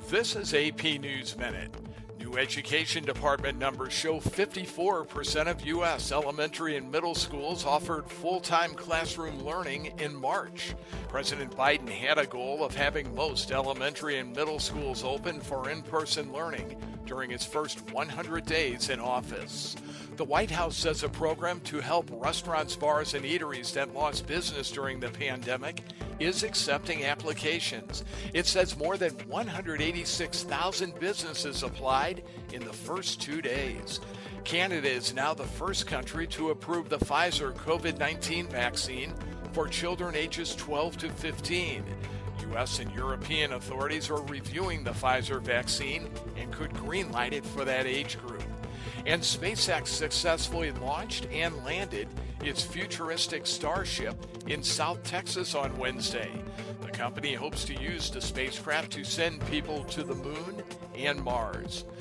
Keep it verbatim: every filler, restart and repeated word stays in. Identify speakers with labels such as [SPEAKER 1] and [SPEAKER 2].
[SPEAKER 1] This is A P News Minute. New education department numbers show fifty-four percent of U S elementary and middle schools offered full-time classroom learning in March. President Biden had a goal of having most elementary and middle schools open for in-person learning during his first one hundred days in office. The White House says a program to help restaurants, bars, and eateries that lost business during the pandemic is accepting applications. It says more than one hundred eighty-six thousand businesses applied in the first two days. Canada is now the first country to approve the Pfizer COVID nineteen vaccine for children ages twelve to fifteen. U S and European authorities are reviewing the Pfizer vaccine and could greenlight it for that age group. And SpaceX successfully launched and landed its futuristic Starship in South Texas on Wednesday. The company hopes to use the spacecraft to send people to the moon and Mars.